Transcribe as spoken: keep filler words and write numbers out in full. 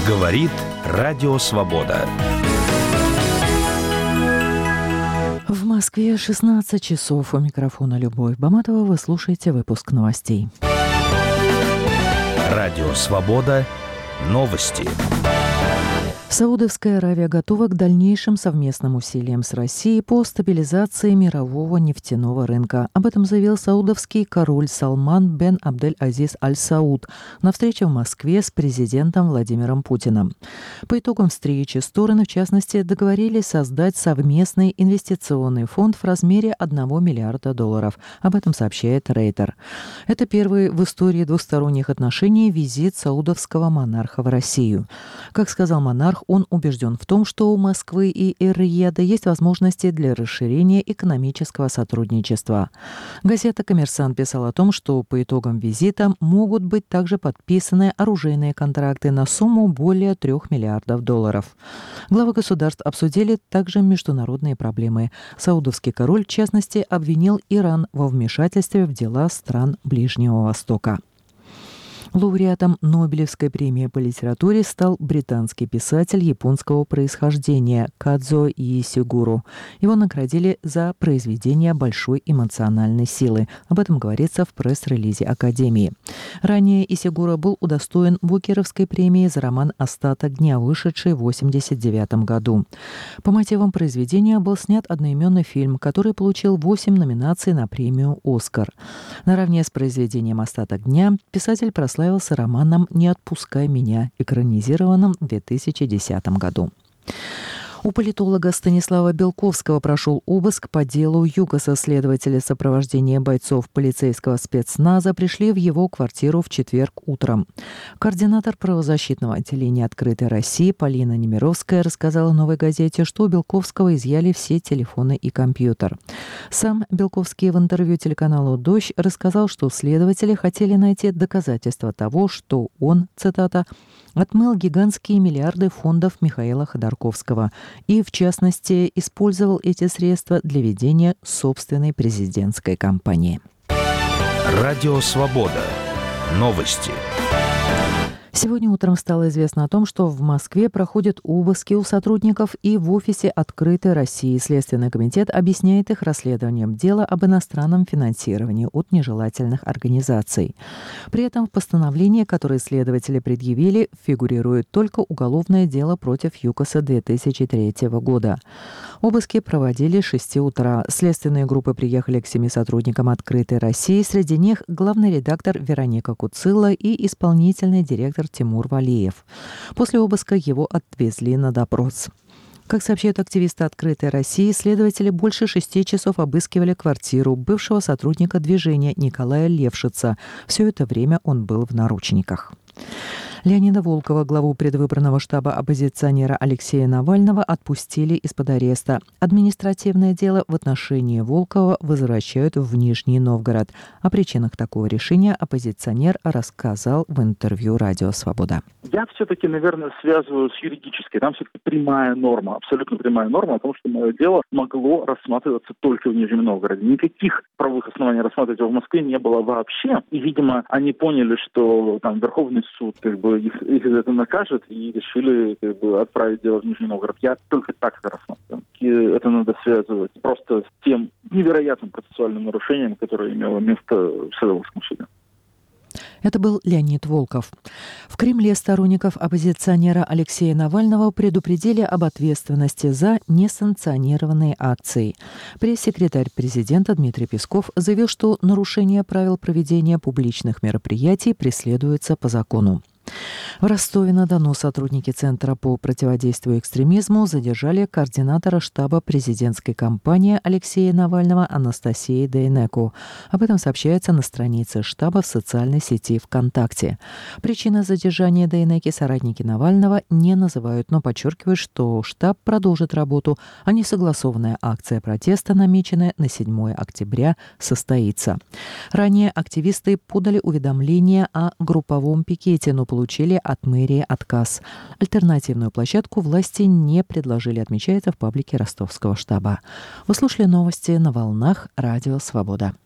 Говорит Радио Свобода. В Москве шестнадцать часов. У микрофона Любовь Баматова. Вы слушаете выпуск новостей. Радио Свобода. Новости. Саудовская Аравия готова к дальнейшим совместным усилиям с Россией по стабилизации мирового нефтяного рынка. Об этом заявил саудовский король Салман бен Абдель-Азиз Аль-Сауд на встрече в Москве с президентом Владимиром Путиным. По итогам встречи стороны, в частности, договорились создать совместный инвестиционный фонд в размере одного миллиарда долларов. Об этом сообщает Рейтер. Это первый в истории двусторонних отношений визит саудовского монарха в Россию. Как сказал монарх, он убежден в том, что у Москвы и Эр-Рияда есть возможности для расширения экономического сотрудничества. Газета «Коммерсант» писала о том, что по итогам визита могут быть также подписаны оружейные контракты на сумму более трех миллиардов долларов. Главы государств обсудили также международные проблемы. Саудовский король, в частности, обвинил Иран во вмешательстве в дела стран Ближнего Востока. Лауреатом Нобелевской премии по литературе стал британский писатель японского происхождения Кадзо Исигуру. Его наградили за произведение большой эмоциональной силы. Об этом говорится в пресс-релизе Академии. Ранее Исигуро был удостоен Букеровской премии за роман «Остаток дня», вышедший в восемьдесят девятом году. По мотивам произведения был снят одноименный фильм, который получил восемь номинаций на премию «Оскар». Наравне с произведением «Остаток дня» писатель прославился романом «Не отпускай меня», экранизированным в две тысячи десятом году. У политолога Станислава Белковского прошел обыск по делу ЮКОСа. Следователи сопровождения бойцов полицейского спецназа пришли в его квартиру в четверг утром. Координатор правозащитного отделения «Открытой России» Полина Немировская рассказала «Новой газете», что у Белковского изъяли все телефоны и компьютер. Сам Белковский в интервью телеканалу «Дождь» рассказал, что следователи хотели найти доказательства того, что он, цитата, «отмыл гигантские миллиарды фондов Михаила Ходорковского и, в частности, использовал эти средства для ведения собственной президентской кампании». Радио Свобода. Новости. Сегодня утром стало известно о том, что в Москве проходят обыски у сотрудников и в офисе «Открытой России». Следственный комитет объясняет их расследованием дела об иностранном финансировании от нежелательных организаций. При этом в постановлении, которое следователи предъявили, фигурирует только уголовное дело против ЮКОСа две тысячи третьего года. Обыски проводили с шести утра. Следственные группы приехали к семи сотрудникам «Открытой России». Среди них главный редактор Вероника Куцилла и исполнительный директор Тимур Валеев. После обыска его отвезли на допрос. Как сообщают активисты «Открытой России», следователи больше шести часов обыскивали квартиру бывшего сотрудника движения Николая Левшица. Все это время он был в наручниках. Леонида Волкова, главу предвыборного штаба оппозиционера Алексея Навального, отпустили из-под ареста. Административное дело в отношении Волкова возвращают в Нижний Новгород. О причинах такого решения оппозиционер рассказал в интервью «Радио Свобода». Я все-таки, наверное, связываю с юридической. Там все-таки прямая норма, абсолютно прямая норма о том, что мое дело могло рассматриваться только в Нижнем Новгороде. Никаких правовых оснований рассматривать его в Москве не было вообще. И, видимо, они поняли, что там Верховный суд как бы их, их за это накажет, и решили как бы отправить дело в Нижний Новгород. Я только так это рассматриваю. И это надо связывать просто с тем невероятным процессуальным нарушением, которое имело место в Савеловском суде. Это был Леонид Волков. В Кремле сторонников оппозиционера Алексея Навального предупредили об ответственности за несанкционированные акции. Пресс-секретарь президента Дмитрий Песков заявил, что нарушение правил проведения публичных мероприятий преследуется по закону. В Ростове-на-Дону сотрудники Центра по противодействию экстремизму задержали координатора штаба президентской кампании Алексея Навального Анастасию Дейнеку. Об этом сообщается на странице штаба в социальной сети ВКонтакте. Причины задержания Дейнеки соратники Навального не называют, но подчеркивают, что штаб продолжит работу, а несогласованная акция протеста, намеченная на седьмое октября, состоится. Ранее активисты подали уведомление о групповом пикете, но получили от мэрии отказ. Альтернативную площадку власти не предложили, отмечается в паблике ростовского штаба. Вы слушали новости на волнах Радио Свобода.